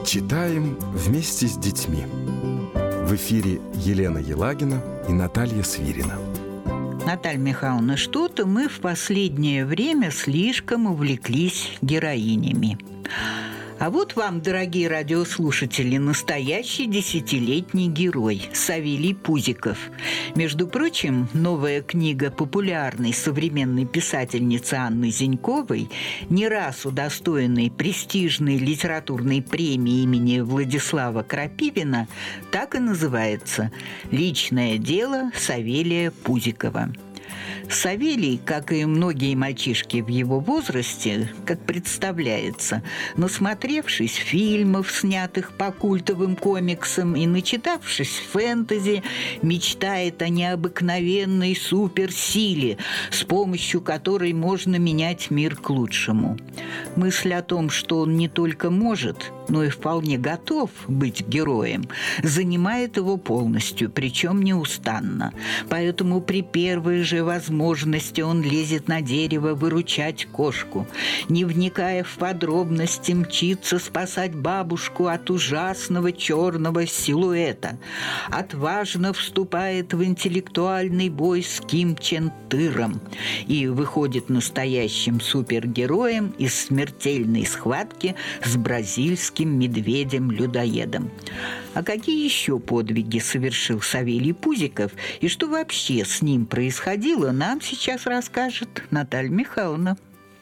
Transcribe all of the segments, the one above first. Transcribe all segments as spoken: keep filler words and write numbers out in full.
Читаем вместе с детьми. В эфире Елена Елагина и Наталья Свирина. Наталья Михайловна, что-то мы в последнее время слишком увлеклись героинями. А вот вам, дорогие радиослушатели, настоящий десятилетний герой Савелий Пузиков. Между прочим, новая книга популярной современной писательницы Анны Зеньковой, не раз удостоенной престижной литературной премии имени Владислава Крапивина, так и называется «Личное дело Савелия Пузикова». Савелий, как и многие мальчишки в его возрасте, как представляется, насмотревшись фильмов, снятых по культовым комиксам, и начитавшись фэнтези, мечтает о необыкновенной суперсиле, с помощью которой можно менять мир к лучшему. Мысль о том, что он не только может, но и вполне готов быть героем, занимает его полностью, причем неустанно. Поэтому при первой же возможности он лезет на дерево выручать кошку, не вникая в подробности, мчится спасать бабушку от ужасного черного силуэта, отважно вступает в интеллектуальный бой с Ким Чен Тыром и выходит настоящим супергероем из смертельной схватки с бразильским медведем-людоедом. А какие еще подвиги совершил Савелий Пузиков и что вообще с ним происходило, нам сейчас расскажет Наталья Михайловна.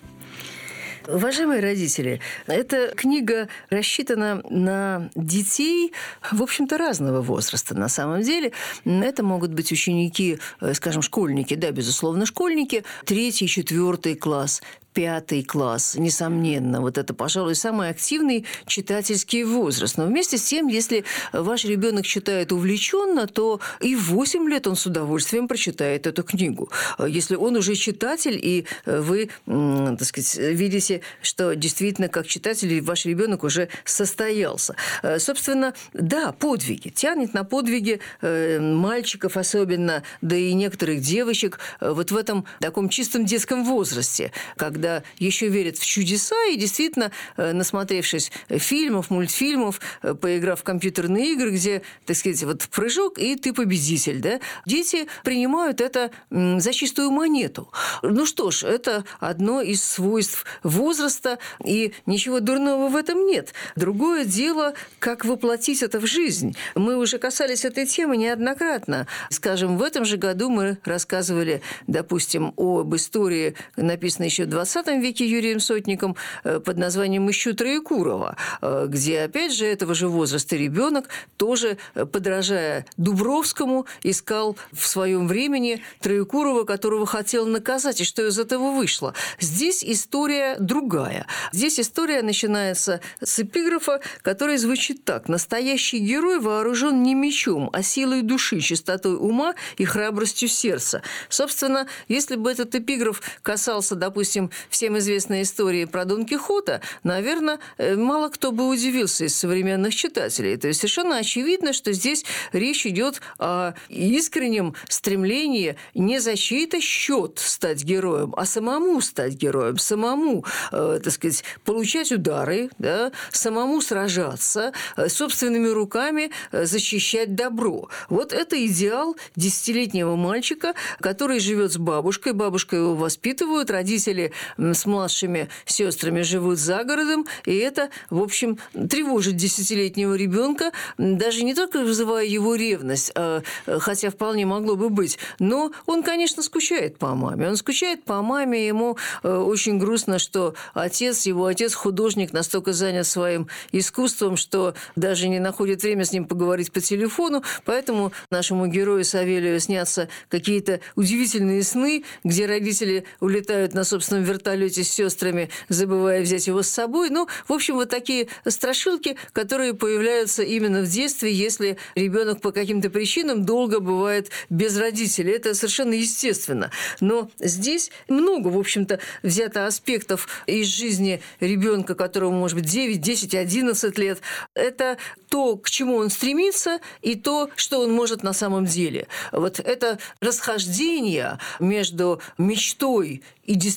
Уважаемые родители, эта книга рассчитана на детей, в общем-то, разного возраста. На самом деле, это могут быть ученики, скажем, школьники, да, безусловно, школьники, третий, четвертый класс, пятый класс, несомненно. Вот это, пожалуй, самый активный читательский возраст. Но вместе с тем, если ваш ребенок читает увлеченно, то и в восемь лет он с удовольствием прочитает эту книгу. Если он уже читатель, и вы, так сказать, видите, что действительно, как читатель, ваш ребенок уже состоялся. Собственно, да, подвиги. Тянет на подвиги мальчиков особенно, да и некоторых девочек вот в этом таком чистом детском возрасте, когда когда еще верят в чудеса и действительно, насмотревшись фильмов, мультфильмов, поиграв в компьютерные игры, где, так сказать, вот прыжок, и ты победитель, да, дети принимают это за чистую монету. Ну что ж, это одно из свойств возраста, и ничего дурного в этом нет. Другое дело, как воплотить это в жизнь. Мы уже касались этой темы неоднократно. Скажем, в этом же году мы рассказывали, допустим, об истории, написанной еще в двадцатом веке Юрием Сотником под названием «Ищу Троекурова», где, опять же, этого же возраста ребенок, тоже, подражая Дубровскому, искал в своем времени Троекурова, которого хотел наказать, и что из этого вышло. Здесь история другая. Здесь история начинается с эпиграфа, который звучит так: «Настоящий герой вооружен не мечом, а силой души, чистотой ума и храбростью сердца». Собственно, если бы этот эпиграф касался, допустим, всем известной истории про Дон Кихота, наверное, мало кто бы удивился из современных читателей. То есть совершенно очевидно, что здесь речь идет о искреннем стремлении не за чей-то счет стать героем, а самому стать героем, самому, э, так сказать, получать удары, да, самому сражаться, э, собственными руками э, защищать добро. Вот это идеал десятилетнего мальчика, который живет с бабушкой, бабушка его воспитывает, родители с младшими сестрами живут за городом, и это, в общем, тревожит десятилетнего ребенка, даже не только вызывая его ревность, а, хотя вполне могло бы быть, но он, конечно, скучает по маме. Он скучает по маме, ему очень грустно, что отец, его отец художник, настолько занят своим искусством, что даже не находит время с ним поговорить по телефону, поэтому нашему герою Савелию снятся какие-то удивительные сны, где родители улетают на собственном вертолете с сестрами, забывая взять его с собой. Ну, в общем, вот такие страшилки, которые появляются именно в детстве, если ребенок по каким-то причинам долго бывает без родителей. Это совершенно естественно. Но здесь много, в общем-то, взято аспектов из жизни ребенка, которому может быть девять, десять, одиннадцать лет. Это то, к чему он стремится, и то, что он может на самом деле. Вот это расхождение между мечтой и действительностью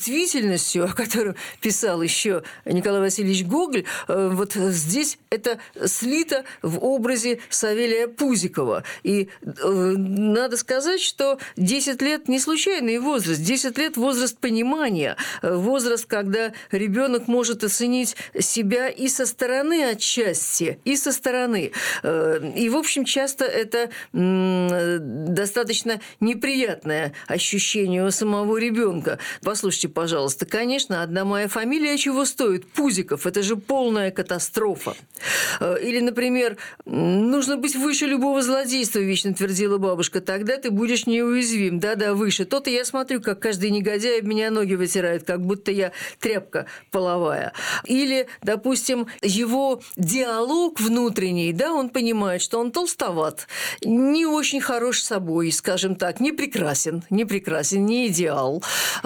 чувствительностью, о которой писал еще Николай Васильевич Гоголь, вот здесь это слито в образе Савелия Пузикова. И надо сказать, что десять лет не случайный возраст. десять лет – возраст понимания, возраст, когда ребенок может оценить себя и со стороны отчасти, и со стороны. И, в общем, часто это достаточно неприятное ощущение у самого ребенка. Послушайте, пожалуйста, конечно, одна моя фамилия чего стоит? Пузиков. Это же полная катастрофа. Или, например, нужно быть выше любого злодейства, вечно твердила бабушка. Тогда ты будешь неуязвим. Да-да, выше. То-то я смотрю, как каждый негодяй об меня ноги вытирает, как будто я тряпка половая. Или, допустим, его диалог внутренний, да, он понимает, что он толстоват, не очень хорош собой, скажем так, не прекрасен, не прекрасен, не идеал.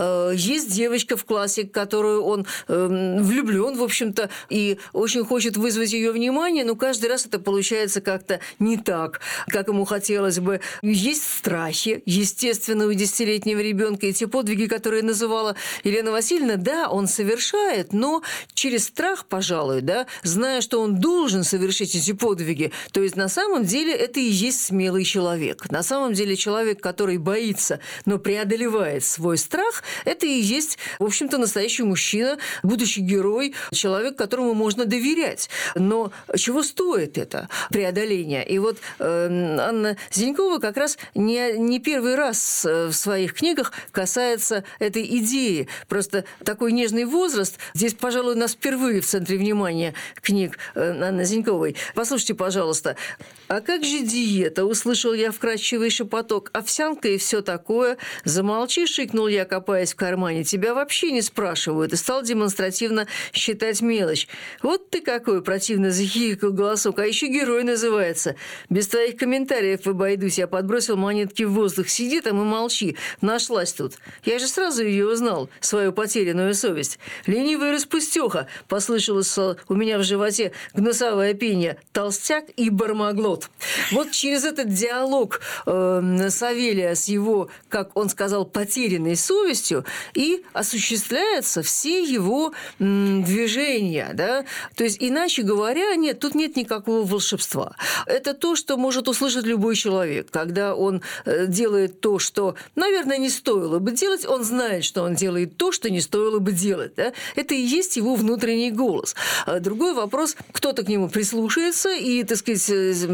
Есть девочка в классе, в которую он влюблен, в общем-то, и очень хочет вызвать ее внимание, но каждый раз это получается как-то не так, как ему хотелось бы. Есть страхи, естественно, у десятилетнего ребенка, и те подвиги, которые называла Елена Васильевна, да, он совершает, но через страх, пожалуй, да, зная, что он должен совершить эти подвиги. То есть, на самом деле, это и есть смелый человек. На самом деле, человек, который боится, но преодолевает свой страх, это и есть, в общем-то, настоящий мужчина, будущий герой, человек, которому можно доверять. Но чего стоит это преодоление? И вот э, Анна Зенькова как раз не, не первый раз в своих книгах касается этой идеи. Просто такой нежный возраст. Здесь, пожалуй, у нас впервые в центре внимания книг Анны Зеньковой. Послушайте, пожалуйста, «А как же диета?» – услышал я вкрадчивый шепоток. «Овсянка и все такое». «Замолчи», – шикнул я, копаясь в кармане. «Тебя вообще не спрашивают». И стал демонстративно считать мелочь. «Вот ты какой!» – противно захихикал голосок. «А еще герой называется. Без твоих комментариев обойдусь». Я подбросил монетки в воздух. «Сиди там и молчи. Нашлась тут. Я же сразу ее узнал, свою потерянную совесть». «Ленивая распустеха!» – послышалось у меня в животе гнусавое пение. «Толстяк и бармаглот». Вот через этот диалог э, Савелия с его, как он сказал, потерянной совестью и осуществляются все его м, движения. Да? То есть, иначе говоря, нет, тут нет никакого волшебства. Это то, что может услышать любой человек. Когда он э, делает то, что, наверное, не стоило бы делать, он знает, что он делает то, что не стоило бы делать. Да? Это и есть его внутренний голос. А другой вопрос, кто-то к нему прислушается и, так сказать,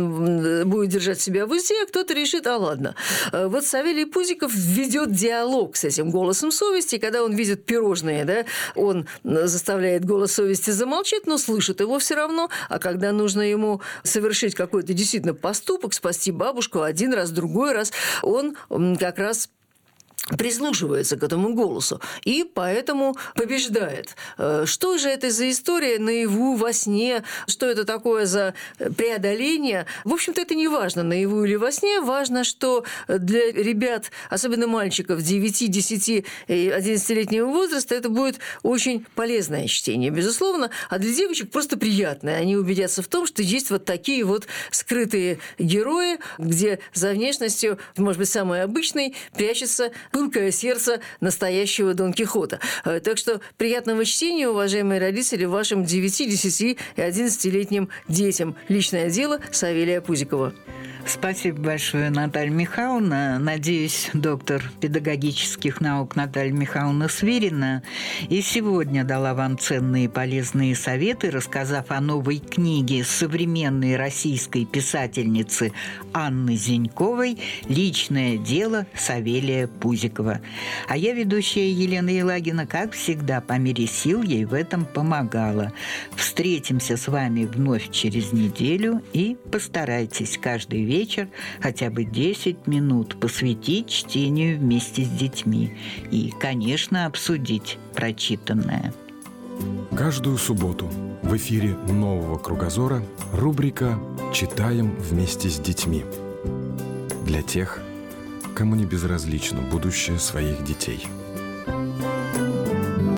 будет держать себя в узде, а кто-то решит, а ладно. Вот Савелий Пузиков ведет диалог с этим голосом совести, когда он видит пирожные, да, он заставляет голос совести замолчать, но слышит его все равно, а когда нужно ему совершить какой-то действительно поступок, спасти бабушку один раз, другой раз, он как раз прислушивается к этому голосу и поэтому побеждает. Что же это за история наяву, во сне? Что это такое за преодоление? В общем-то, это не важно, наяву или во сне. Важно, что для ребят, особенно мальчиков девяти, десяти и одиннадцатилетнего возраста, это будет очень полезное чтение, безусловно, а для девочек просто приятное. Они убедятся в том, что есть вот такие вот скрытые герои, где за внешностью, может быть, самой обычной, прячется пылкое сердце настоящего Дон Кихота. Так что приятного чтения, уважаемые родители, вашим девяти, десяти и одиннадцатилетним детям. Личное дело Савелия Пузикова. Спасибо большое, Наталья Михайловна. Надеюсь, доктор педагогических наук Наталья Михайловна Свирина и сегодня дала вам ценные и полезные советы, рассказав о новой книге современной российской писательницы Анны Зеньковой «Личное дело Савелия Пузикова». А я, ведущая Елена Елагина, как всегда, по мере сил ей в этом помогала. Встретимся с вами вновь через неделю и постарайтесь каждый вечер вечер хотя бы десять минут посвятить чтению вместе с детьми и, конечно, обсудить прочитанное. Каждую субботу в эфире «Нового кругозора» рубрика «Читаем вместе с детьми». Для тех, кому не безразлично будущее своих детей.